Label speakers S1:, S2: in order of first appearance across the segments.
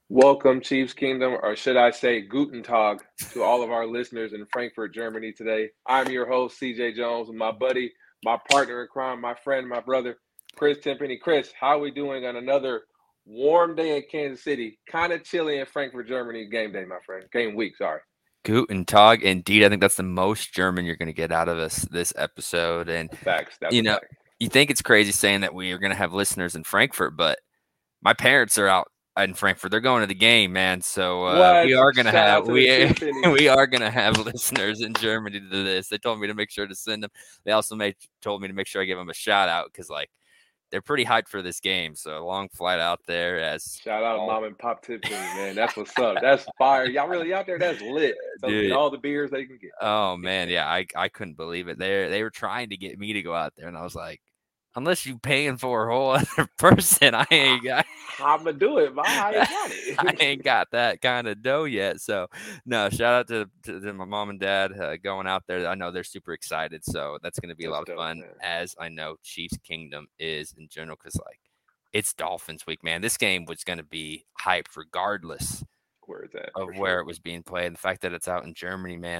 S1: Welcome, Chiefs Kingdom, or should I say Guten Tag, to all of our listeners in Frankfurt, Germany today. I'm your host, CJ Jones, and my buddy, my partner in crime, my friend, my brother, Chris Timpany. Chris, how are we doing on another warm day in Kansas City? Kind of chilly in Frankfurt, Germany, game day, my friend. Game week, sorry.
S2: Guten Tag. Indeed, I think that's the most German you're going to get out of this episode. And
S1: Facts, that's
S2: you
S1: a
S2: know,
S1: fact.
S2: you think it's crazy saying that we are going to have listeners in Frankfurt, but my parents are out in Frankfurt. They're going to the game, man. So we
S1: What?
S2: are going to
S1: Shout
S2: have
S1: out to the Timpany's.
S2: we are going to have listeners in Germany to this. They told me to make sure to send them. They also told me to make sure I give them a shout out because they're pretty hyped for this game. So a long flight out there as
S1: Shout out
S2: all
S1: Mom and Pop Timpany, man. That's what's up. That's fire. Y'all really out there? That's lit. Tell them to get
S2: dude.
S1: all the beers they can get.
S2: Oh man, yeah, I couldn't believe it. They were trying to get me to go out there, and I was like, unless you paying for a whole other person,
S1: I'm gonna do it, man. I ain't got
S2: I
S1: it.
S2: ain't got that kind of dough yet. So no, shout out to my mom and dad going out there. I know they're super excited, so that's going to be a
S1: That's
S2: lot of
S1: dope,
S2: fun.
S1: man.
S2: As I know Chiefs Kingdom is in general, because it's Dolphins week, man. This game was going to be hyped regardless
S1: Where is that for
S2: of where
S1: sure?
S2: it was being played. The fact that it's out in Germany, man,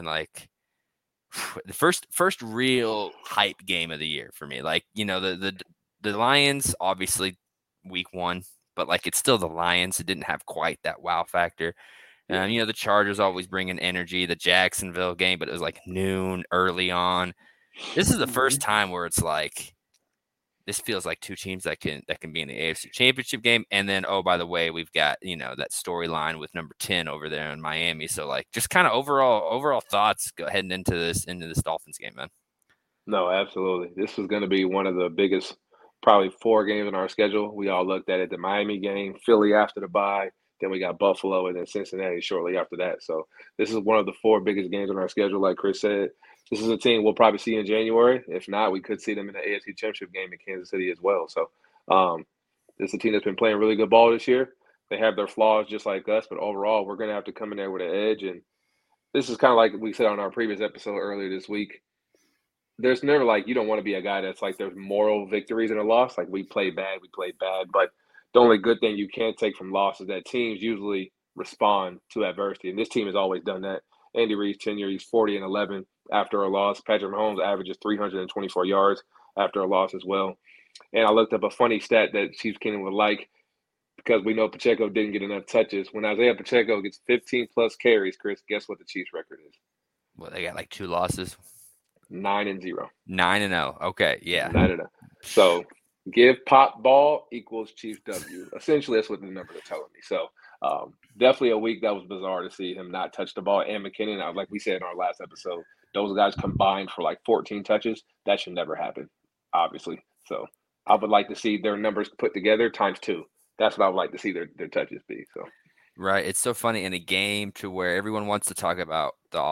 S2: the first real hype game of the year for me. The Lions, obviously week one, but it's still the Lions. It didn't have quite that wow factor.
S1: Yeah.
S2: The Chargers always bring in energy. The Jacksonville game, but it was like noon early on. This is the
S1: Hmm.
S2: first time where it's like this feels like two teams that can be in the AFC Championship game. And then, oh, by the way, we've got that storyline with number 10 over there in Miami. So just kind of overall thoughts heading into this Dolphins game, man.
S1: No, absolutely. This is going to be one of the biggest, probably four games in our schedule. We all looked at it: the Miami game, Philly after the bye, then we got Buffalo, and then Cincinnati shortly after that. So this is one of the four biggest games on our schedule. Like Chris said, this is a team we'll probably see in January. If not, we could see them in the AFC Championship game in Kansas City as well. So um, this is a team that's been playing really good ball this year. They have their flaws just like us, but overall, we're going to have to come in there with an edge. And this is kind of like we said on our previous episode earlier this week. There's never like you don't want to be a guy that's like there's moral victories in a loss. Like we played bad. But the only good thing you can take from loss is that teams usually respond to adversity, and this team has always done that. Andy Reid's tenure, he's 40-11 after a loss. Patrick Mahomes averages 324 yards after a loss as well. And I looked up a funny stat that Chiefs Kingdom would like because we know Pacheco didn't get enough touches. When Isaiah Pacheco gets 15 plus carries, Chris, guess what the Chiefs record is?
S2: Well, they got two losses,
S1: 9-0.
S2: 9-0. Okay, yeah.
S1: 9-0. So give Pop ball equals Chiefs W. Essentially, that's what the numbers are telling me. So definitely a week that was bizarre to see him not touch the ball. And McKinnon, like we said in our last episode, those guys combined for like 14 touches. That should never happen, obviously. So I would like to see their numbers put together times two. That's what I would like to see their touches be. So
S2: Right. It's so funny in a game to where everyone wants to talk about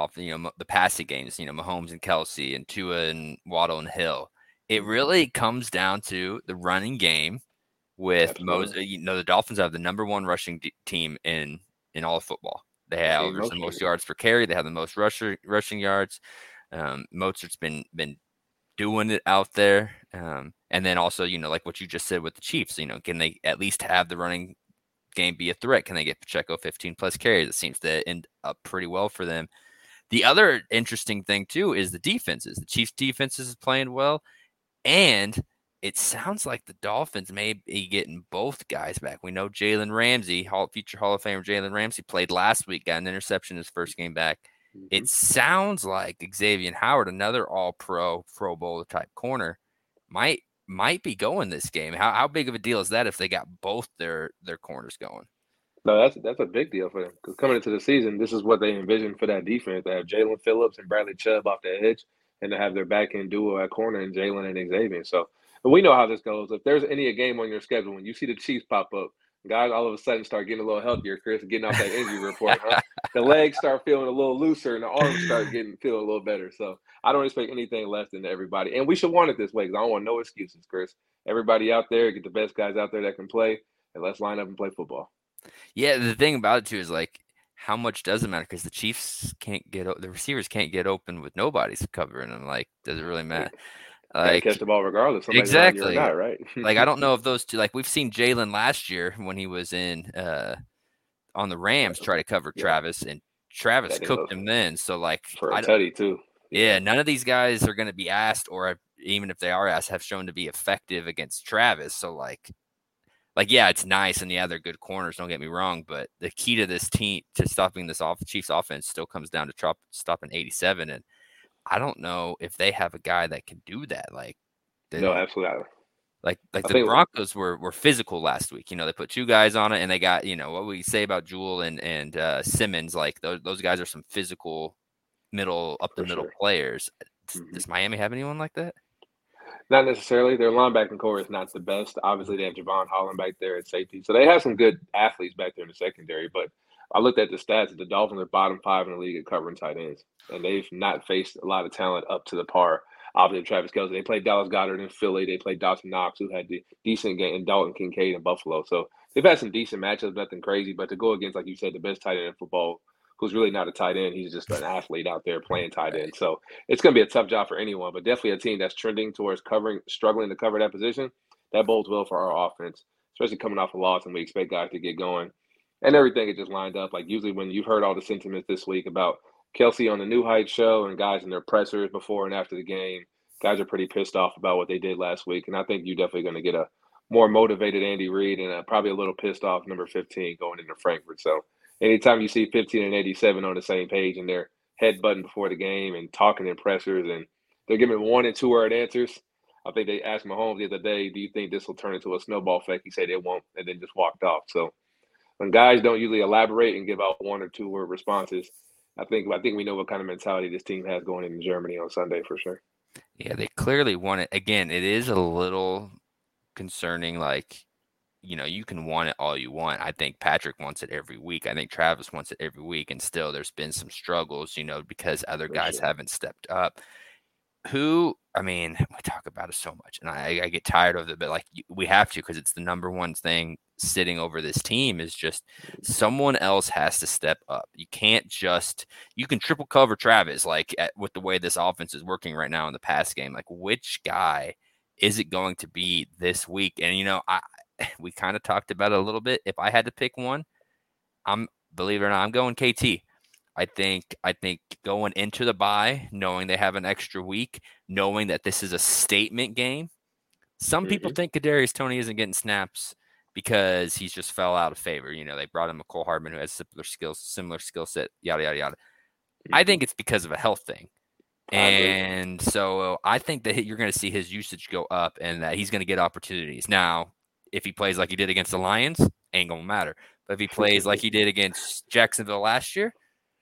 S2: the passing games, Mahomes and Kelsey and Tua and Waddle and Hill. It really comes down to the running game with
S1: absolutely,
S2: the Dolphins have the number one rushing team in all of football. They have
S1: team
S2: the most
S1: motion.
S2: yards per carry. They have the most rushing yards. Mozart's been doing it out there. And then also, like what you just said with the Chiefs, can they at least have the running game be a threat? Can they get Pacheco 15 plus carries? It seems to end up pretty well for them. The other interesting thing too is the defenses. The Chiefs defenses is playing well, and it sounds like the Dolphins may be getting both guys back. We know Jalen Ramsey, future Hall of Famer Jalen Ramsey, played last week, got an interception his first game back.
S1: Mm-hmm.
S2: It sounds like Xavier Howard, another All-Pro, Pro Bowl type corner, might be going this game. How big of a deal is that if they got both their corners going?
S1: No, that's a big deal for them because coming into the season, this is what they envisioned for that defense. They have Jalen Phillips and Bradley Chubb off the edge, and to have their back end duo at corner and Jalen and Xavier. So, and we know how this goes. If there's any game on your schedule, when you see the Chiefs pop up, guys all of a sudden start getting a little healthier, Chris, getting off that injury report, huh? The legs start feeling a little looser, and the arms start feeling a little better. So, I don't expect anything less than everybody, and we should want it this way because I don't want no excuses, Chris. Everybody out there, get the best guys out there that can play, and let's line up and play football.
S2: Yeah, the thing about it too is how much does it matter? Because the Chiefs can't the receivers can't get open with nobody's covering them. Does it really
S1: Hey,
S2: matter?
S1: got to catch
S2: Like,
S1: the ball regardless. Somebody's around you or
S2: exactly.
S1: not, right?
S2: I don't know if those two, we've seen Jalen last year when he was in on the Rams try to cover
S1: Yeah.
S2: Travis, and Travis
S1: That didn't
S2: cooked
S1: look
S2: him then. So like
S1: for a tutty too.
S2: yeah, none of these guys are going to be asked, or even if they are asked, have shown to be effective against Travis. So like yeah, it's nice, and yeah, they're good corners. Don't get me wrong, but the key to this team to stopping this Chiefs offense still comes down to stopping 87, and I don't know if they have a guy that can do that. Like
S1: No, absolutely.
S2: like
S1: I
S2: the
S1: think
S2: Broncos were physical last week. They put two guys on it, and they got what we say about Jewell and Simmons. Like those guys are some physical up the middle players. Does Miami have anyone like that?
S1: Not necessarily. Their linebacking core is not the best. Obviously, they have Javon Holland back there at safety. So they have some good athletes back there in the secondary. But I looked at the stats. The Dolphins are bottom 5 in the league at covering tight ends. And they've not faced a lot of talent up to the par. Obviously, Travis Kelce. They played Dallas Goedert in Philly. They played Dawson Knox, who had the decent game, and Dalton Kincaid in Buffalo. So they've had some decent matchups, nothing crazy. But to go against, like you said, the best tight end in football, who's really not a tight end. He's just an athlete out there playing tight end. So it's going to be a tough job for anyone, but definitely a team that's trending towards struggling to cover that position. That bodes well for our offense, especially coming off a loss, and we expect guys to get going. And everything is just lined up. Like usually when you've heard all the sentiments this week about Kelce on the New Heights show and guys in their pressers before and after the game, guys are pretty pissed off about what they did last week. And I think you're definitely going to get a more motivated Andy Reid and probably a little pissed off number 15 going into Frankfurt. So anytime you see 15 and 87 on the same page and they're headbutting before the game and talking in pressers and they're giving 1 and 2 word answers. I think they asked Mahomes the other day, do you think this will turn into a snowball effect? He said it won't, and then just walked off. So when guys don't usually elaborate and give out 1 or 2 word responses, I think we know what kind of mentality this team has going into Germany on Sunday for sure.
S2: Yeah, they clearly want it. Again, it is a little concerning. Like, you can want it all you want. I think Patrick wants it every week. I think Travis wants it every week. And still there's been some struggles, because other guys haven't stepped up. We talk about it so much, and I get tired of it, but like we have to, because it's the number one thing sitting over this team is just someone else has to step up. You can triple cover Travis, with the way this offense is working right now in the pass game. Like, which guy is it going to be this week? And, we kind of talked about it a little bit. If I had to pick one, believe it or not, I'm going KT. I think going into the bye, knowing they have an extra week, knowing that this is a statement game. Some people think Kadarius Toney isn't getting snaps because he's just fell out of favor. They brought in Mecole Hardman, who has similar skill set, yada, yada, yada. I think it's because of a health thing. And so I think that you're going to see his usage go up and that he's going to get opportunities. Now, if he plays like he did against the Lions, ain't going to matter. But if he plays like he did against Jacksonville last year,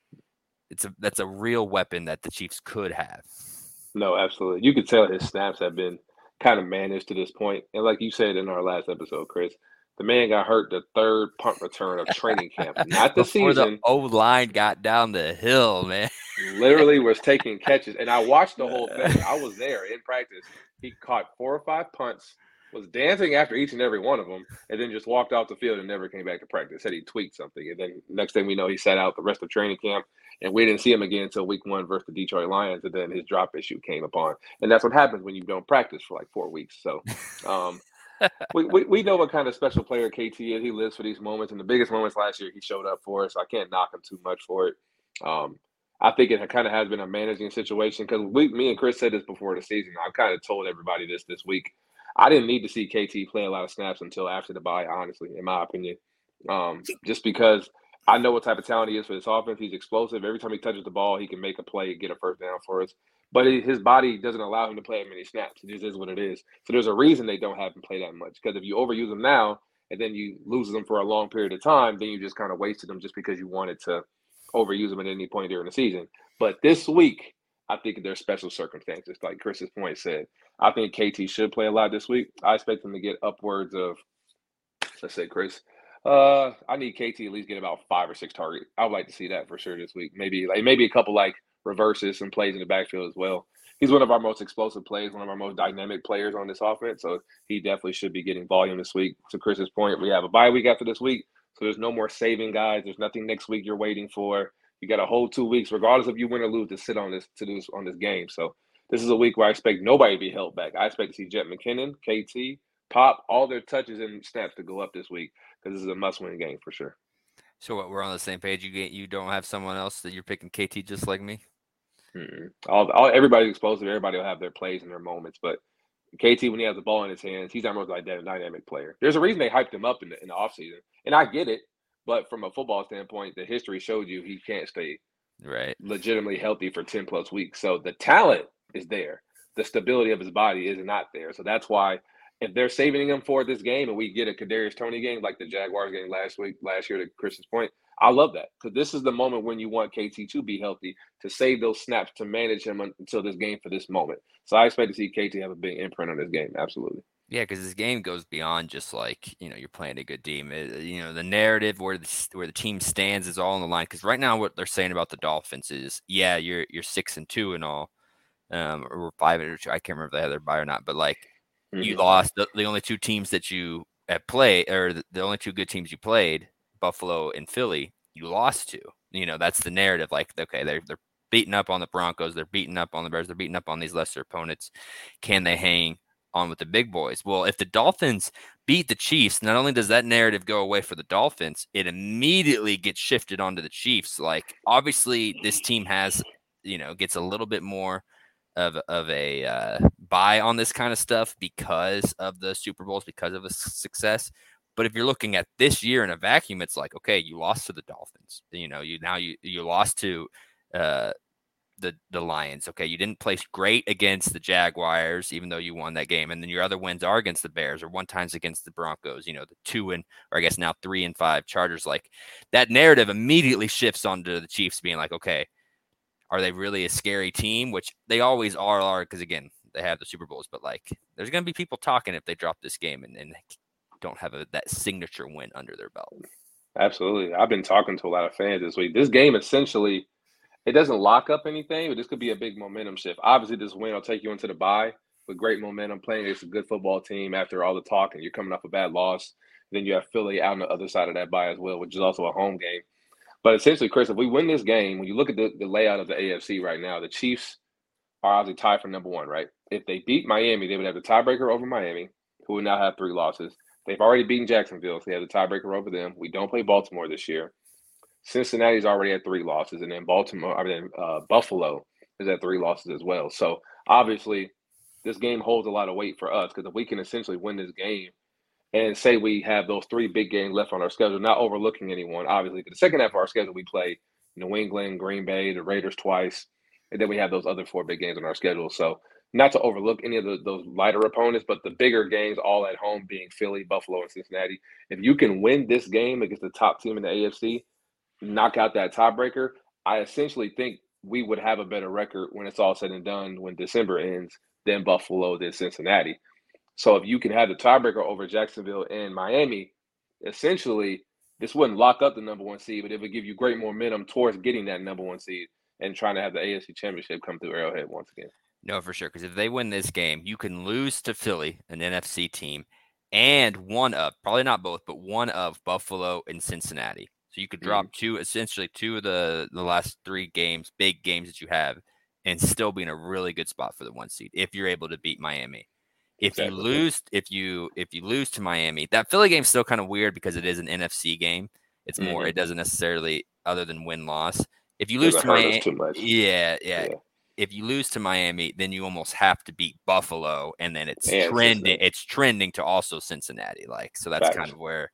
S2: that's a real weapon that the Chiefs could have.
S1: No, absolutely. You could tell his snaps have been kind of managed to this point. And like you said in our last episode, Chris, the man got hurt the third punt return of training camp, not the
S2: Before
S1: season.
S2: The O-line got down the hill, man.
S1: Literally was taking catches. And I watched the whole thing. I was there in practice. He caught 4 or 5 punts, was dancing after each and every one of them, and then just walked off the field and never came back to practice. Said he tweaked something. And then next thing we know, he sat out the rest of training camp. And we didn't see him again until week 1 versus the Detroit Lions. And then his drop issue came upon. And that's what happens when you don't practice for like 4 weeks. So we know what kind of special player KT is. He lives for these moments. And the biggest moments last year, he showed up for us. So I can't knock him too much for it. I think it kind of has been a managing situation because me and Chris said this before the season. I've kind of told everybody this week. I didn't need to see KT play a lot of snaps until after the bye, honestly, in my opinion. Just because I know what type of talent he is for this offense. He's explosive. Every time he touches the ball, he can make a play, get a first down for us. But his body doesn't allow him to play as many snaps. It just is what it is. So there's a reason they don't have him play that much. Because if you overuse him now and then you lose them for a long period of time, then you just kind of wasted them just because you wanted to overuse them at any point during the season. But this week, I think there's special circumstances, like Chris's point said. I think KT should play a lot this week. I expect him to get upwards of, let's say, Chris, I need KT at least get about 5 or 6 targets. I would like to see that for sure this week. Maybe a couple reverses and plays in the backfield as well. He's one of our most explosive players, one of our most dynamic players on this offense. So he definitely should be getting volume this week. To Chris's point, we have a bye week after this week, so there's no more saving guys. There's nothing next week you're waiting for. You got a whole 2 weeks, regardless if you win or lose, to sit on this game. So this is a week where I expect nobody to be held back. I expect to see Jet McKinnon, KT, Pop, all their touches and snaps to go up this week because this is a must-win game for sure.
S2: So what? We're on the same page. You don't have someone else that you're picking KT just like me.
S1: Mm-mm. Everybody's explosive. Everybody will have their plays and their moments, but KT, when he has the ball in his hands, he's our most dynamic player. There's a reason they hyped him up in the offseason, and I get it. But from a football standpoint, the history showed you he can't stay
S2: Right.
S1: legitimately healthy for 10 plus weeks. So the talent is there. The stability of his body is not there. So that's why if they're saving him for this game and we get a Kadarius Toney game like the Jaguars game last year to Christian's point, I love that because this is the moment when you want KT to be healthy, to save those snaps, to manage him until this game for this moment. So I expect to see KT have a big imprint on this game. Absolutely.
S2: Yeah, because this game goes beyond just like you're playing a good team. The narrative where the team stands is all on the line. Because right now, what they're saying about the Dolphins is, yeah, you're 6-2 and all, or 5-2. I can't remember if they had their bye or not, but like you lost the only two teams that you have played, or the only two good teams you played, Buffalo and Philly, you lost to. That's the narrative. Like, okay, they're beating up on the Broncos, they're beating up on the Bears, they're beating up on these lesser opponents. Can they hang on with the big boys? Well, if the Dolphins beat the Chiefs, not only does that narrative go away for the Dolphins, it immediately gets shifted onto the Chiefs. Like, obviously, this team gets a little bit more of a buy on this kind of stuff because of the Super Bowls, because of the success. But if you're looking at this year in a vacuum, it's like, okay, you lost to the Dolphins. You lost to the Lions. Okay, you didn't play great against the Jaguars, even though you won that game. And then your other wins are against the Bears or one times against the Broncos. The 2 or I guess now 3-5 Chargers. Like, that narrative immediately shifts onto the Chiefs being like, okay, are they really a scary team? Which they always are because, again, they have the Super Bowls. But, like, there's going to be people talking if they drop this game and don't have that signature win under their belt.
S1: Absolutely. I've been talking to a lot of fans this week. This game essentially, it doesn't lock up anything, but this could be a big momentum shift. Obviously, this win will take you into the bye with great momentum, playing against a good football team after all the talk, and you're coming off a bad loss. Then you have Philly out on the other side of that bye as well, which is also a home game. But essentially, Chris, if we win this game, when you look at the layout of the AFC right now, the Chiefs are obviously tied for number one, right? If they beat Miami, they would have the tiebreaker over Miami, who would now have 3 losses. They've already beaten Jacksonville, so they have the tiebreaker over them. We don't play Baltimore this year. Cincinnati's already had 3 losses, and then Buffalo is at 3 losses as well. So obviously, this game holds a lot of weight for us because if we can essentially win this game and say we have those 3 big games left on our schedule, not overlooking anyone, obviously, because the second half of our schedule we play New England, Green Bay, the Raiders twice, and then we have those other 4 big games on our schedule. So not to overlook any of those lighter opponents, but the bigger games all at home being Philly, Buffalo, and Cincinnati. If you can win this game against the top team in the AFC, knock out that tiebreaker, I essentially think we would have a better record when it's all said and done when December ends than Buffalo, than Cincinnati. So if you can have the tiebreaker over Jacksonville and Miami, essentially this wouldn't lock up the number 1 seed, but it would give you great momentum towards getting that number 1 seed and trying to have the AFC Championship come through Arrowhead once again.
S2: No, for sure. Because if they win this game, you can lose to Philly, an NFC team, and one of, probably not both, but one of Buffalo and Cincinnati. So you could drop essentially two of the last 3 games, big games that you have, and still be in a really good spot for the 1 seed if you're able to beat Miami. If you lose, if you lose to Miami, that Philly game's still kind of weird because it is an NFC game. It's more, it doesn't necessarily, other than win-loss. If you lose to Miami,
S1: too much.
S2: Yeah. If you lose to Miami, then you almost have to beat Buffalo, and then it's trending. It's trending to also Cincinnati. Like, so that's kind of where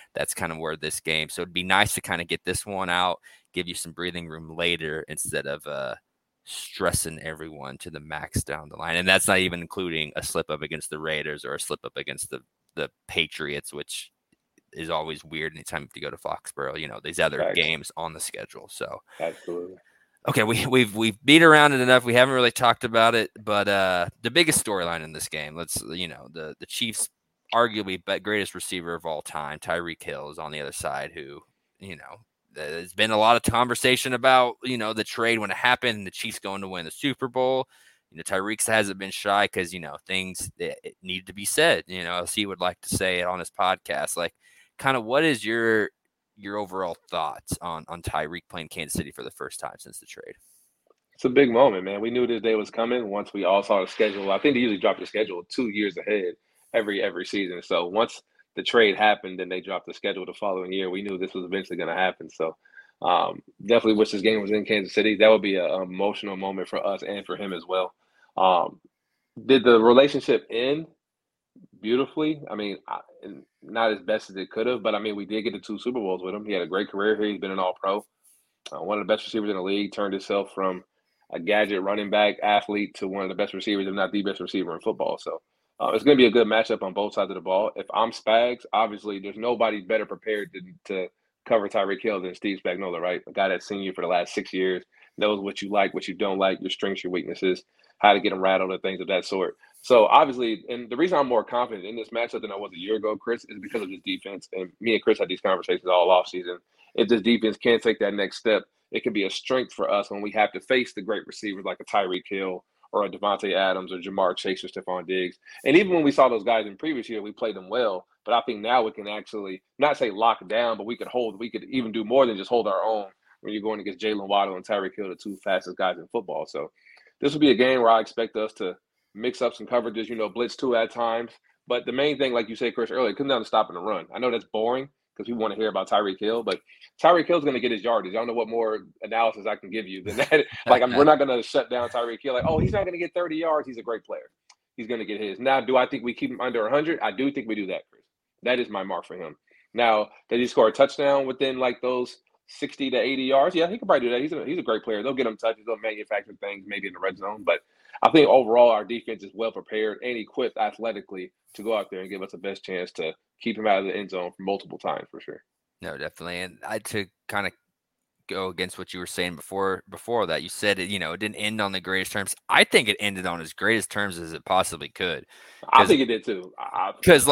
S2: this game. So it'd be nice to kind of get this one out, give you some breathing room later instead of stressing everyone to the max down the line. And that's not even including a slip up against the Raiders or a slip up against the Patriots, which is always weird anytime you have to go to Foxborough. These other games on the schedule. So
S1: absolutely.
S2: Okay, we've beat around it enough. We haven't really talked about it, but the biggest storyline in this game, the Chiefs' arguably greatest receiver of all time, Tyreek Hill, is on the other side. Who, there's been a lot of conversation about the trade when it happened, and the Chiefs going to win the Super Bowl. Tyreek hasn't been shy because things that need to be said. As he would like to say it on his podcast. Like, kind of, what is your overall thoughts on Tyreek playing Kansas City for the first time since the trade?
S1: It's a big moment, man. We knew this day was coming once we all saw the schedule. I think they usually drop the schedule 2 years ahead every season. So once the trade happened and they dropped the schedule the following year, we knew this was eventually going to happen. So definitely wish this game was in Kansas City. That would be an emotional moment for us and for him as well. Um, did the relationship end beautifully? I mean, not as best as it could have, but I mean, we did get the 2 Super Bowls with him. He had a great career here. He's been an All-Pro, one of the best receivers in the league. Turned himself from a gadget running back athlete to one of the best receivers, if not the best receiver in football. So it's going to be a good matchup on both sides of the ball. If I'm Spags, obviously there's nobody better prepared to cover Tyreek Hill than Steve Spagnuolo, right? A guy that's seen you for the last 6 years, knows what you like, what you don't like, your strengths, your weaknesses, how to get them rattled, and things of that sort. So obviously, and the reason I'm more confident in this matchup than I was a year ago, Chris, is because of this defense. And me and Chris had these conversations all offseason. If this defense can't take that next step, it can be a strength for us when we have to face the great receivers like a Tyreek Hill or a Devontae Adams or Jamar Chase or Stephon Diggs. And even when we saw those guys in previous year, we played them well. But I think now we can actually not say lock down, but we could hold. We could even do more than just hold our own when you're going against Jalen Waddle and Tyreek Hill, the 2 fastest guys in football. So this will be a game where I expect us to mix up some coverages, blitz 2 at times. But the main thing, like you said, Chris, earlier, it comes down to stopping the run. I know that's boring because we want to hear about Tyreek Hill, but Tyreek Hill's going to get his yardage. I don't know what more analysis I can give you than that. We're not going to shut down Tyreek Hill. Like, oh, he's not going to get 30 yards. He's a great player. He's going to get his. Now, do I think we keep him under 100? I do think we do that, Chris. That is my mark for him. Now, does he score a touchdown within like those 60 to 80 yards? Yeah, he could probably do that. He's a great player. They'll get him touches. They'll manufacture things maybe in the red zone. But I think overall our defense is well prepared and equipped athletically to go out there and give us the best chance to keep him out of the end zone for multiple times for sure.
S2: No, definitely. And to kind of go against what you were saying before that, you said it didn't end on the greatest terms. I think it ended on as greatest terms as it possibly could.
S1: I think it did too.
S2: Because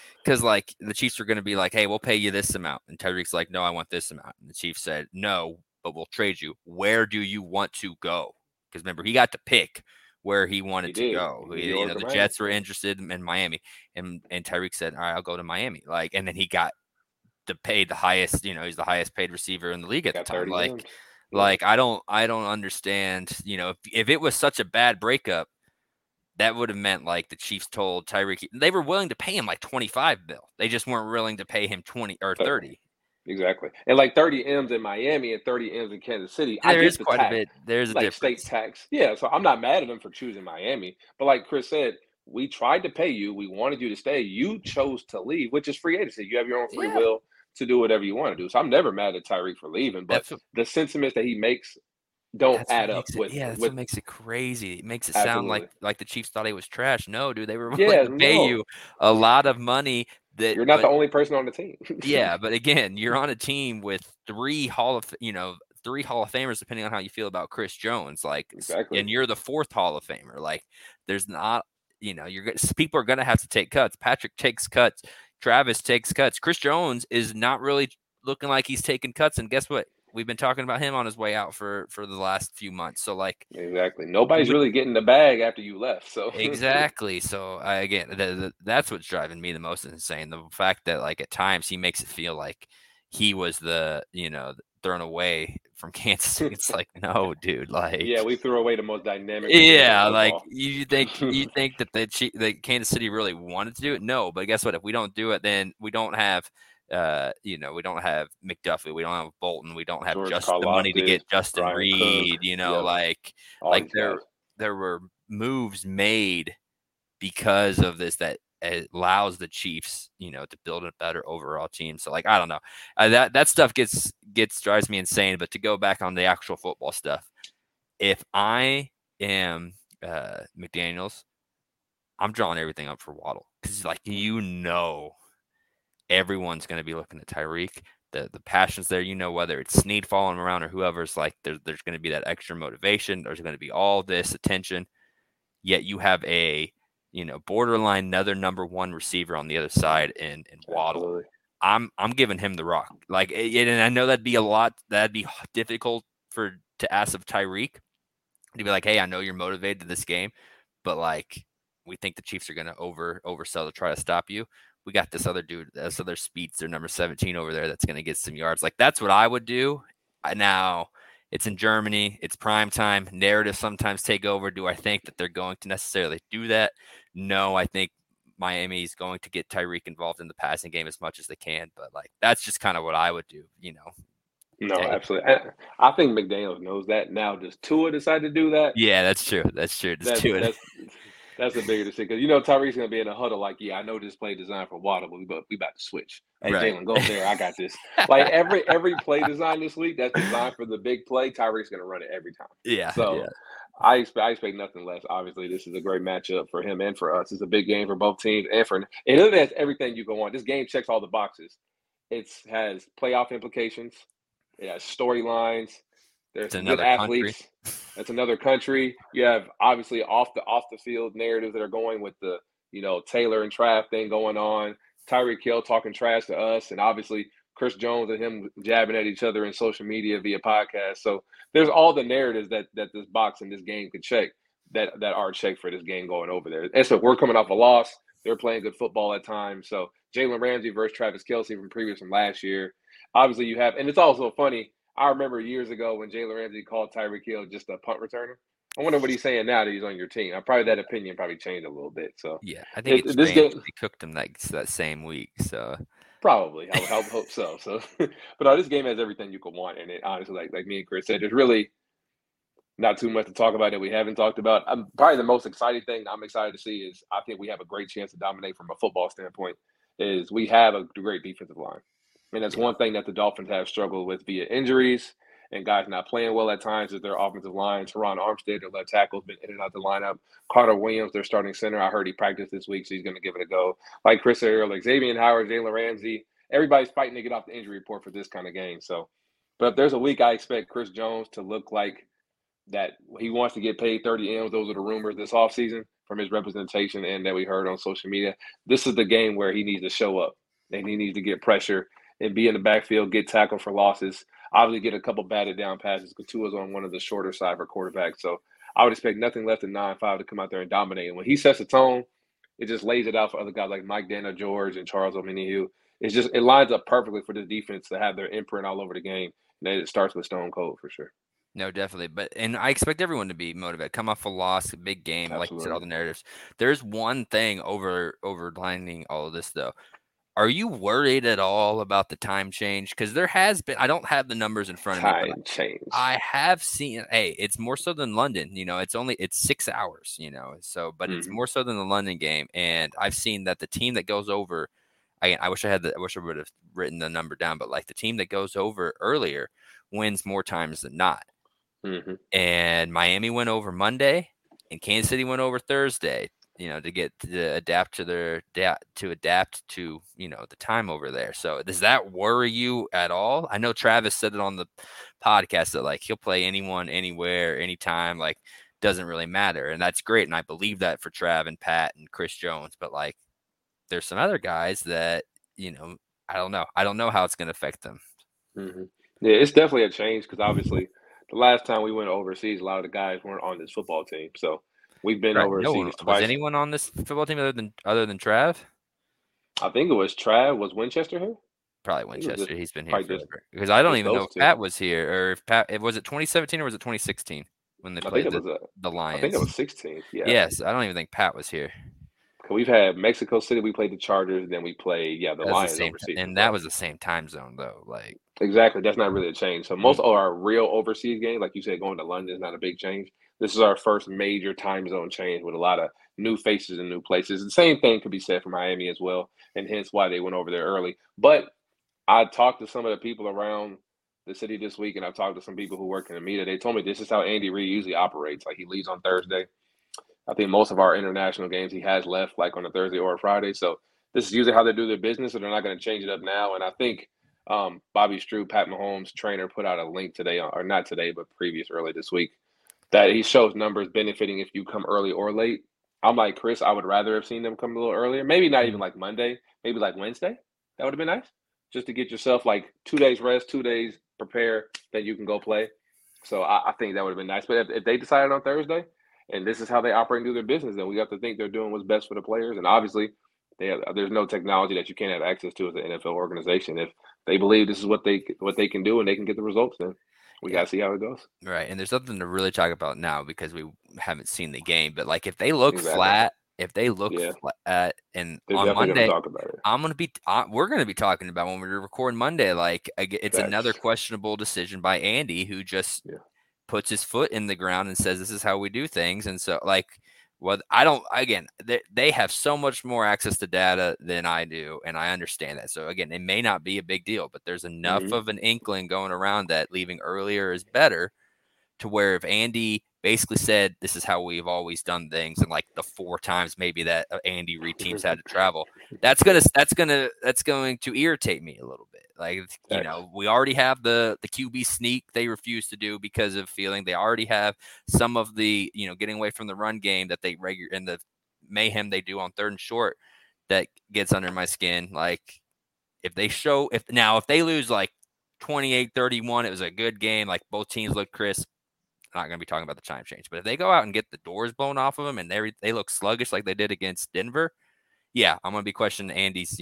S2: the Chiefs are going to be like, hey, we'll pay you this amount. And Tyreek's like, no, I want this amount. And the Chiefs said, no, but we'll trade you. Where do you want to go? Because remember, he got to pick where he wanted to go. The Jets were interested in Miami. And Tyreek said, all right, I'll go to Miami. And then he got to pay the highest, he's the highest paid receiver in the league at the time. I don't understand, if it was such a bad breakup, that would have meant the Chiefs told Tyreek they were willing to pay him like 25 mil. They just weren't willing to pay him 20 or 30.
S1: Exactly. And 30 M's in Miami and 30 M's in Kansas City.
S2: There is quite a bit. There's a difference.
S1: State tax. Yeah. So I'm not mad at them for choosing Miami. But like Chris said, we tried to pay you. We wanted you to stay. You chose to leave, which is free agency. You have your own free will to do whatever you want to do. So I'm never mad at Tyreek for leaving. But the sentiments that he makes don't add up with.
S2: That's what makes it crazy. It makes it sound like the Chiefs thought he was trash. No, dude, they were willing to pay you a lot of money.
S1: You're not the only person on the team.
S2: Yeah, but again, you're on a team with 3 Hall of Famers, depending on how you feel about Chris Jones.
S1: Exactly.
S2: And you're the 4th Hall of Famer. There's not, people are gonna have to take cuts. Patrick takes cuts. Travis takes cuts. Chris Jones is not really looking like he's taking cuts. And guess what? We've been talking about him on his way out for the last few months. So
S1: exactly, nobody's really getting the bag after you left. So
S2: exactly. So that's what's driving me the most insane. The fact that at times he makes it feel like he was the thrown away from Kansas. It's no, dude.
S1: We threw away the most dynamic.
S2: Yeah, you think that the Kansas City really wanted to do it? No, but guess what? If we don't do it, then we don't have. We don't have McDuffie, we don't have Bolton, we don't have the money to get Justin
S1: Brian
S2: Reed,
S1: Cook,
S2: there were moves made because of this that allows the Chiefs, to build a better overall team. So I don't know, that stuff drives me insane. But to go back on the actual football stuff, if I am McDaniels, I'm drawing everything up for Waddle because everyone's going to be looking at Tyreek. The passion's there, whether it's Snead following him around or whoever's there's going to be that extra motivation. There's going to be all this attention. Yet you have a, borderline another number 1 receiver on the other side in Waddle. I'm giving him the rock. And I know that'd be difficult to ask of Tyreek to be like, hey, I know you're motivated to this game, but we think the Chiefs are going to oversell to try to stop you. We got this other dude, this other speedster, number 17 over there that's going to get some yards. That's what I would do. Now, it's in Germany. It's prime time. Narratives sometimes take over. Do I think that they're going to necessarily do that? No, I think Miami's going to get Tyreek involved in the passing game as much as they can. But like that's just kind of what I would do,
S1: No,
S2: Hey,
S1: absolutely. I think McDaniels knows that now. Does Tua decide to do that?
S2: yeah, that's true. That's true. Just
S1: That's
S2: do it.
S1: that's that's a bigger decision because you know Tyreek's gonna be in a huddle like, yeah, I know this play designed for Waddle, but we about to switch. Hey,
S2: Right.
S1: Jalen, go over there. I got this. Like every play design this week that's designed for the big play, Tyreek's gonna run it every time.
S2: Yeah.
S1: So I expect nothing less. Obviously, this is a great matchup for him and for us. It's a big game for both teams and for it has everything you go on. This game checks all the boxes. It has playoff implications. It has storylines. There's
S2: It's
S1: some good
S2: another country.
S1: athletes. That's another country. You have obviously off the field narratives that are going with the Taylor and Trav thing going on. Tyreek Hill talking trash to us, and obviously Chris Jones and him jabbing at each other in social media via podcast. So there's all the narratives that this box and this game could check that are checked for this game going over there. And so we're coming off a loss. They're playing good football at times. So Jalen Ramsey versus Travis Kelce from last year. Obviously, you have, and it's also funny. I remember years ago when Jalen Ramsey called Tyreek Hill just a punt returner. I wonder what he's saying now that he's on your team. Probably that opinion probably changed a little bit. So
S2: Yeah, I think it's
S1: this
S2: changed.
S1: game
S2: They cooked him that same week. So
S1: probably I would hope so. So, but this game has everything you could want in it. Honestly, like me and Chris said, there's really not too much to talk about that we haven't talked about. Probably the most exciting thing I'm excited to see is I think we have a great chance to dominate from a football standpoint. Is we have a great defensive line. And that's
S2: yeah,
S1: one thing that the Dolphins have struggled with via injuries and guys not playing well at times is their offensive line. Teron Armstead, their left tackle, has been in and out the lineup. Carter Williams, their starting center. I heard he practiced this week, so he's going to give it a go. Like Chris said earlier, Xavier Howard, Jalen Ramsey, everybody's fighting to get off the injury report for this kind of game. So, but if there's a week I expect Chris Jones to look like that he wants to get paid 30 M's. Those are the rumors this offseason from his representation and that we heard on social media. This is the game where he needs to show up and he needs to get pressure and be in the backfield, get tackled for losses, obviously get a couple batted down passes because Tua's on one of the shorter side for quarterbacks. So I would expect nothing less than 9-5 to come out there and dominate. And when he sets the tone, it just lays it out for other guys like Mike Daniel George and Charles Omenihu. It lines up perfectly for this defense to have their imprint all over the game. And it starts with Stone Cold for sure.
S2: no, definitely. And I expect everyone to be motivated. Come off a loss, a big game, like you said, all
S1: Absolutely.
S2: the narratives. There's one thing overlining all of this though. Are you worried at all about the time change? Because there has been, I don't have the numbers in front of me, but
S1: Time change.
S2: I have seen, hey, it's more so than London, it's 6 hours, but it's more so than the London game. And I've seen that the team that goes over, I wish I would have written the number down, but like the team that goes over earlier wins more times than not.
S1: Mm-hmm.
S2: And Miami went over Monday and Kansas City went over Thursday, to adapt to the time over there. So does that worry you at all? I know Travis said it on the podcast that like he'll play anyone, anywhere, anytime, like doesn't really matter. And that's great. And I believe that for Trav and Pat and Chris Jones, but like there's some other guys that, I don't know. I don't know how it's going to affect them.
S1: Mm-hmm. Yeah, it's definitely a change because obviously the last time we went overseas, a lot of the guys weren't on this football team. So we've been
S2: Right. No one
S1: overseas
S2: was
S1: twice.
S2: anyone on this football team other than Trav?
S1: I think it was Trav. Was Winchester here?
S2: Probably
S1: I think it was
S2: Winchester. He's been here
S1: probably
S2: forever. Because I don't
S1: just
S2: even know
S1: those
S2: if
S1: two.
S2: Pat was here or if Pat was it 2017 or was it 2016 when they
S1: I think
S2: played
S1: it was
S2: the
S1: I think it
S2: Lions?
S1: was 16. Yeah.
S2: Yes, I don't even think Pat was here.
S1: We've had Mexico City. We played the Chargers. Then we played the
S2: That was the
S1: Lions
S2: same,
S1: overseas as
S2: and that
S1: well.
S2: was the same time zone though. Like
S1: Exactly. That's not really a change. So most of our real overseas games, like you said, going to London is not a big change. This is our first major time zone change with a lot of new faces and new places. The same thing could be said for Miami as well, and hence why they went over there early. But I talked to some of the people around the city this week, and I've talked to some people who work in the media. They told me this is how Andy Reid usually operates. Like he leaves on Thursday. I think most of our international games he has left like on a Thursday or a Friday. So this is usually how they do their business, and they're not going to change it up now. And I think Bobby Stroup, Pat Mahomes' trainer, put out a link today, or not today, but early this week, that he shows numbers benefiting if you come early or late. I'm like Chris, I would rather have seen them come a little earlier. Maybe not even like Monday, maybe like Wednesday. That would have been nice, just to get yourself like 2 days rest, 2 days prepare, then you can go play. So I think that would have been nice. But if they decided on Thursday, and this is how they operate and do their business, then we have to think they're doing what's best for the players. And obviously, there's no technology that you can't have access to as an NFL organization. If they believe this is what they can do and they can get the results, then we got to see how it goes.
S2: Right, and there's nothing to really talk about now because we haven't seen the game. But like, if they look
S1: Exactly.
S2: flat if they look
S1: Yeah,
S2: at and
S1: they're
S2: on
S1: definitely going to
S2: Monday,
S1: talk about it.
S2: we're gonna be talking about when we record Monday. Like it's another
S1: Facts.
S2: questionable decision by Andy, who just
S1: Yeah.
S2: puts his foot in the ground and says this is how we do things. And so like, well, I don't. Again, they have so much more access to data than I do, and I understand that. So again, it may not be a big deal, but there's enough
S1: Hmm.
S2: of an inkling going around that leaving earlier is better, to where if Andy basically said this is how we've always done things, and like the 4 times maybe that Andy Reid teams had to travel,
S1: Yeah.
S2: that's going to irritate me a little bit. Like,
S1: Facts.
S2: we already have the QB sneak they refuse to do because of feeling. They already have some of the getting away from the run game that they regular in the mayhem they do on 3rd and short that gets under my skin. Like, if they lose like 28-31, it was a good game. Like, both teams looked crisp. I'm not going to be talking about the time change, but if they go out and get the doors blown off of them and they look sluggish like they did against Denver, yeah, I'm going to be questioning Andy's,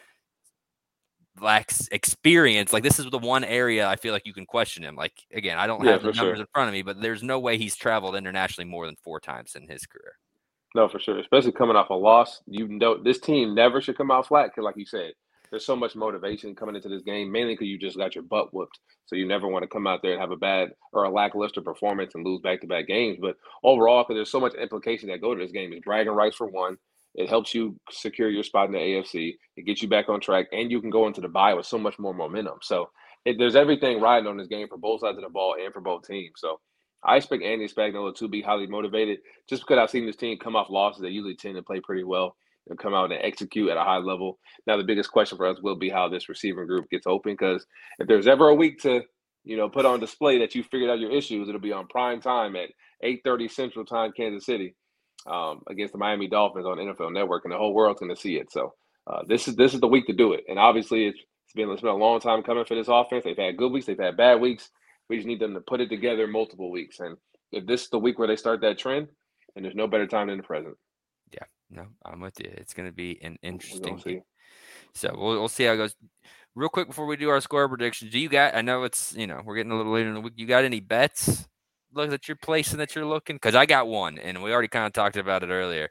S2: lacks experience. Like, this is the one area I feel like you can question him. Like, again, I don't
S1: Yeah,
S2: have the
S1: for
S2: numbers
S1: sure.
S2: in front of me, but there's no way he's traveled internationally more than 4 times in his career.
S1: No, for sure. Especially coming off a loss, you know this team never should come out flat because, like you said, there's so much motivation coming into this game. Mainly because you just got your butt whooped, so you never want to come out there and have a bad or a lackluster performance and lose back-to-back games. But overall, because there's so much implication that go to this game, is bragging rights for one. It helps you secure your spot in the AFC. It gets you back on track, and you can go into the bye with so much more momentum. So there's everything riding on this game for both sides of the ball and for both teams. So I expect Andy Spagnuolo to be highly motivated just because I've seen this team come off losses. They usually tend to play pretty well and come out and execute at a high level. Now, the biggest question for us will be how this receiving group gets open, because if there's ever a week to, put on display that you figured out your issues, it'll be on prime time at 8:30 Central Time, Kansas City, against the Miami Dolphins on NFL Network, and the whole world's going to see it. So this is the week to do it. And obviously, it's been a long time coming for this offense. They've had good weeks, they've had bad weeks. We just need them to put it together multiple weeks. And if this is the week where they start that trend, and there's no better time than the present.
S2: Yeah, no, I'm with you. It's going to be an
S1: We're gonna
S2: interesting game.
S1: see.
S2: So we'll see how it goes. Real quick before we do our score predictions, I know it's, we're getting a little later in the week. You got any bets that you're placing that you're looking? Because I got one, and we already kind of talked about it earlier.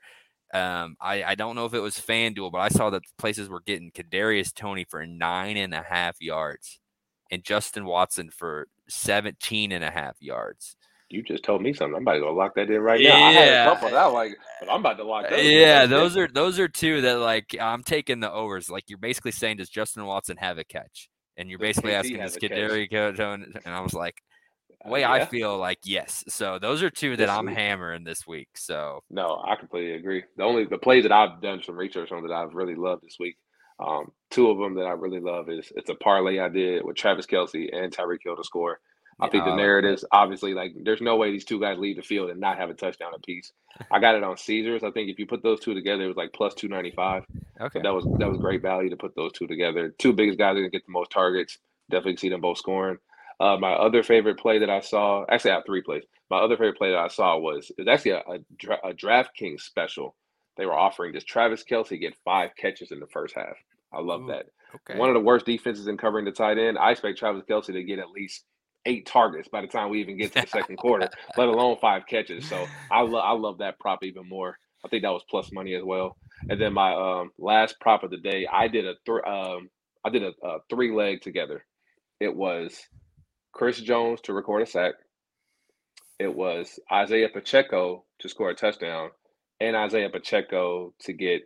S2: I don't know if it was FanDuel, but I saw that places were getting Kadarius Toney for 9.5 yards and Justin Watson for 17.5 yards.
S1: You just told me something. I'm about to go lock that in right now. I had a
S2: Yeah.
S1: couple that I like, but I'm about to lock those in.
S2: Yeah,
S1: That's
S2: those
S1: different.
S2: are those are two that, like, I'm taking the overs. Like, you're basically saying, does Justin Watson have a catch? And you're
S1: Does
S2: basically
S1: KT
S2: asking,
S1: have
S2: does
S1: a catch?
S2: Kadarius Toney? And I was like, the way I
S1: Yeah.
S2: feel, like, yes. So those are two that
S1: This
S2: I'm
S1: week.
S2: hammering this week. So
S1: No, I completely agree. The plays that I've done some research on that I've really loved this week. Two of them that I really love is it's a parlay I did with Travis Kelsey and Tyreek Hill to score. I
S2: yeah,
S1: think the
S2: I like that.
S1: narratives obviously, like, there's no way these two guys leave the field and not have a touchdown apiece. I got it on Caesars. I think if you put those two together, it was like plus 295. So
S2: Okay.
S1: that was great value to put those two together. Two biggest guys are gonna get the most targets. Definitely see them both scoring. My other favorite play that I saw, actually, I have three plays. My other favorite play that I saw was it was actually a DraftKings special. They were offering this Travis Kelsey get 5 catches in the first half. I love
S2: Ooh,
S1: that.
S2: okay.
S1: One of the worst defenses in covering the tight end. I expect Travis Kelsey to get at least 8 targets by the time we even get to the second quarter, let alone 5 catches. So I love that prop even more. I think that was plus money as well. And then my last prop of the day, I did a 3 leg together. It was Chris Jones to record a sack. It was Isaiah Pacheco to score a touchdown, and Isaiah Pacheco to get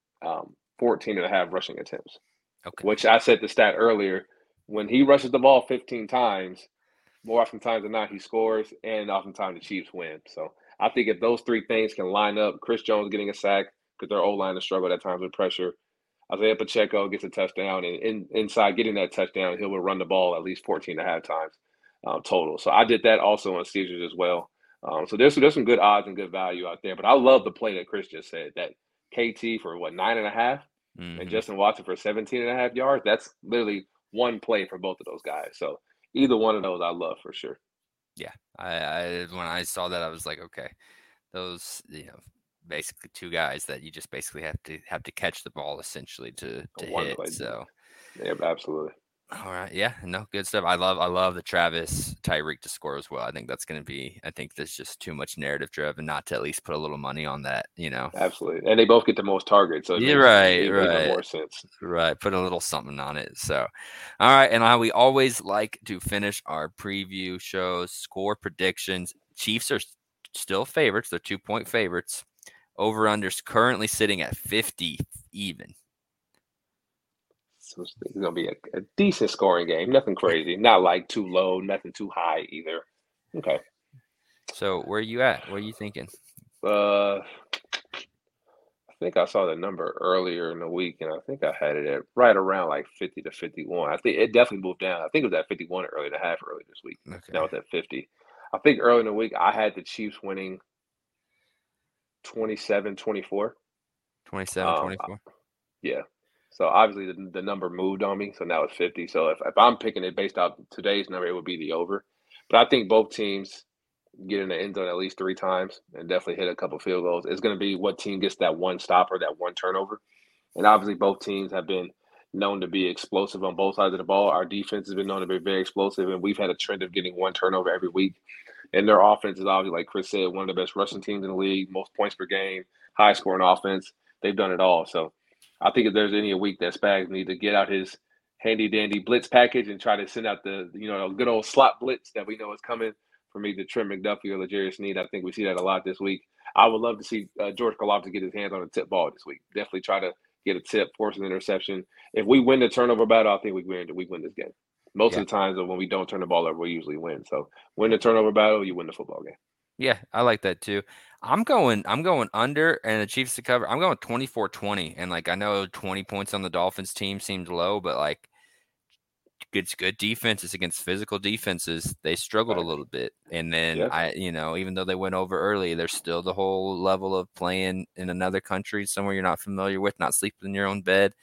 S1: 14 and a half rushing attempts,
S2: Okay.
S1: which I said the stat earlier. When he rushes the ball 15 times, more often times than not, he scores, and oftentimes the Chiefs win. So I think if those three things can line up, Chris Jones getting a sack because their O-line has struggled at times with pressure, Isaiah Pacheco gets a touchdown, and inside getting that touchdown, he will run the ball at least 14 and a half times total. So I did that also on Caesars as well. So there's some good odds and good value out there. But I love the play that Chris just said, that KT for what, 9.5, and
S2: Mm-hmm.
S1: Justin Watson for 17 and a half yards. That's literally one play for both of those guys. So either one of those I love for sure.
S2: Yeah. I when I saw that, I was like, okay, those, basically two guys that you just basically have to catch the ball essentially to
S1: One
S2: hit.
S1: play.
S2: So
S1: Yeah, absolutely.
S2: All right. Yeah. No, good stuff. I love the Travis Tyreek to score as well. I think that's going to be, I think there's just too much narrative driven not to at least put a little money on that.
S1: Absolutely. And they both get the most targets, so it
S2: You're
S1: makes
S2: right.
S1: even
S2: Right.
S1: more sense.
S2: Right. Put a little something on it. So, all right. And we always like to finish our preview shows, score predictions. Chiefs are still favorites. They're 2-point favorites. Over unders currently sitting at 50 even.
S1: So it's going to be a decent scoring game. Nothing crazy. Not like too low, nothing too high either. Okay.
S2: So, where are you at? What are you thinking?
S1: I think I saw the number earlier in the week, and I think I had it at right around like 50 to 51. I think it definitely moved down. I think it was at 51 early and a half early this week. Now
S2: Okay.
S1: it's at 50. I think early in the week I had the Chiefs winning 27-24.
S2: 27,
S1: Um,
S2: 24.
S1: yeah. So obviously the number moved on me, so now it's 50. So if I'm picking it based off today's number, it would be the over. But I think both teams get in the end zone at least 3 times and definitely hit a couple field goals. It's going to be what team gets that one stop or that one turnover. And obviously, both teams have been known to be explosive on both sides of the ball. Our defense has been known to be very explosive, and we've had a trend of getting one turnover every week. And their offense is obviously, like Chris said, one of the best rushing teams in the league, most points per game, high scoring offense. They've done it all. So I think if there's any a week that Spags need to get out his handy dandy blitz package and try to send out the good old slot blitz that we know is coming from either Trent McDuffie or L'Jarius Sneed. I think we see that a lot this week. I would love to see George Karlaftis get his hands on a tip ball this week. Definitely try to get a tip, force an interception. If we win the turnover battle, I think we win this game. Most
S2: Yeah.
S1: of the times when we don't turn the ball over, we usually win. So win the turnover battle, you win the football game.
S2: Yeah, I like that too. I'm going under and the Chiefs to cover. I'm going 24-20. And like I know 20 points on the Dolphins team seems low, but like it's good defenses against physical defenses. They struggled a
S1: Facts.
S2: little bit. And then
S1: Yep.
S2: even though they went over early, there's still the whole level of playing in another country, somewhere you're not familiar with, not sleeping in your own bed.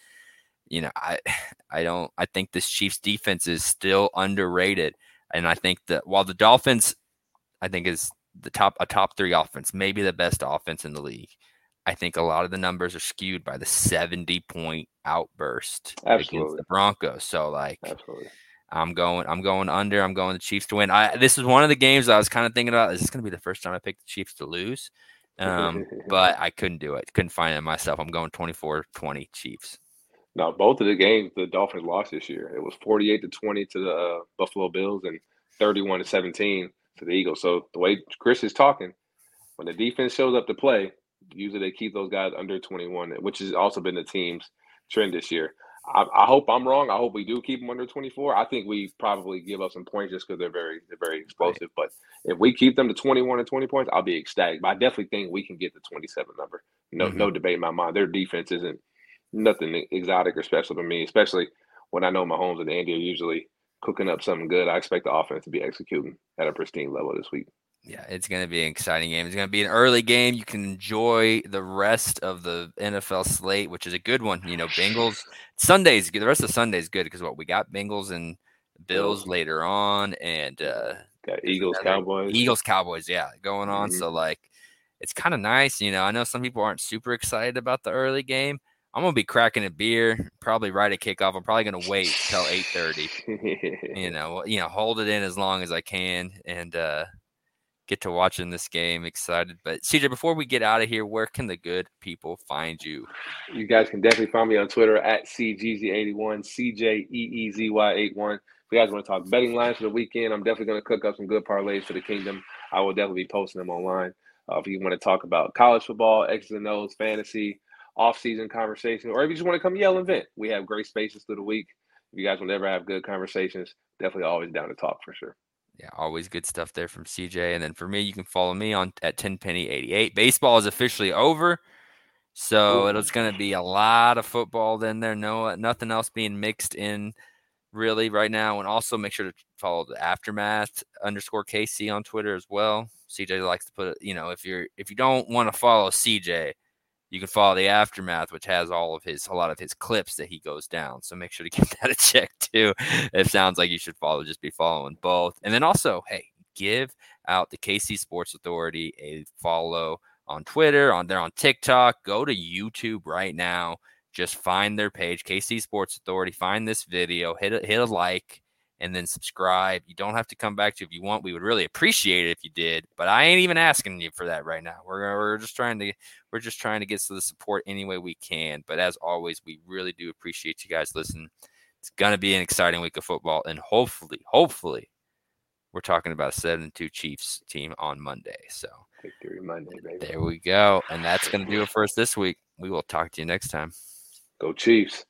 S2: I think this Chiefs defense is still underrated. And I think that while the Dolphins I think is a top 3 offense, maybe the best offense in the league. I think a lot of the numbers are skewed by the 70-point outburst against
S1: Absolutely.
S2: the Broncos. So like
S1: Absolutely.
S2: I'm going under. I'm going the Chiefs to win. This is one of the games I was kind of thinking about. Is this going to be the first time I picked the Chiefs to lose? But I couldn't do it. Couldn't find it myself. I'm going 24-20 Chiefs.
S1: Now, both of the games the Dolphins lost this year. It was 48-20 to the Buffalo Bills and 31-17 to the Eagles. So the way Chris is talking, when the defense shows up to play, usually they keep those guys under 21, which has also been the team's trend this year. I hope I'm wrong. I hope we do keep them under 24. I think we probably give up some points just because they're very
S2: Right.
S1: explosive. But if we keep them to 21 and 20 points, I'll be ecstatic. But I definitely think we can get the 27 number.
S2: Mm-hmm.
S1: No debate in my mind. Their defense isn't nothing exotic or special to me, especially when I know Mahomes and Andy are usually cooking up something good. I expect the offense to be executing at a pristine level this week.
S2: Yeah, it's going to be an exciting game. It's going to be an early game. You can enjoy the rest of the NFL slate, which is a good one. Bengals Sunday's good. The rest of Sunday's good because we got Bengals and Bills
S1: Bills
S2: later on, and
S1: got
S2: there's
S1: Eagles,
S2: another
S1: Cowboys.
S2: Eagles Cowboys, yeah, going on.
S1: Mm-hmm.
S2: So like, it's kind of nice. I know some people aren't super excited about the early game. I'm gonna be cracking a beer probably right at kickoff. I'm probably gonna wait till 8:30. Hold it in as long as I can, and get to watching this game. Excited. But CJ, before we get out of here, where can the good people find you?
S1: You guys can definitely find me on Twitter at CGZ81, CJEEZY81. If you guys want to talk betting lines for the weekend, I'm definitely going to cook up some good parlays for the kingdom. I will definitely be posting them online. If you want to talk about college football, X's and O's, fantasy, off-season conversation, or if you just want to come yell and vent, we have great spaces through the week. If you guys will ever have good conversations, definitely always down to talk for sure.
S2: Yeah, always good stuff there from CJ. And then for me, you can follow me on at 10penny88. Baseball is officially over. So
S1: Ooh.
S2: it's going to be a lot of football in there. No, nothing else being mixed in really right now. And also make sure to follow the Aftermath _KC on Twitter as well. CJ likes to put it, if you don't want to follow CJ, you can follow the Aftermath, which has a lot of his clips that he goes down. So make sure to give that a check too. It sounds like you should just be following both. And then also, hey, give out the KC Sports Authority a follow on Twitter, they're on TikTok. Go to YouTube right now. just find their page, KC Sports Authority, find this video, hit a like, and then subscribe. You don't have to come back to if you want. We would really appreciate it if you did, but I ain't even asking you for that right now. We're just trying to get to the support any way we can. But as always, we really do appreciate you guys listening. It's gonna be an exciting week of football, and hopefully, we're talking about a 7-2 Chiefs team on Monday. So
S1: Victory Monday, baby.
S2: There we go, and that's gonna do it for us this week. We will talk to you next time.
S1: Go Chiefs.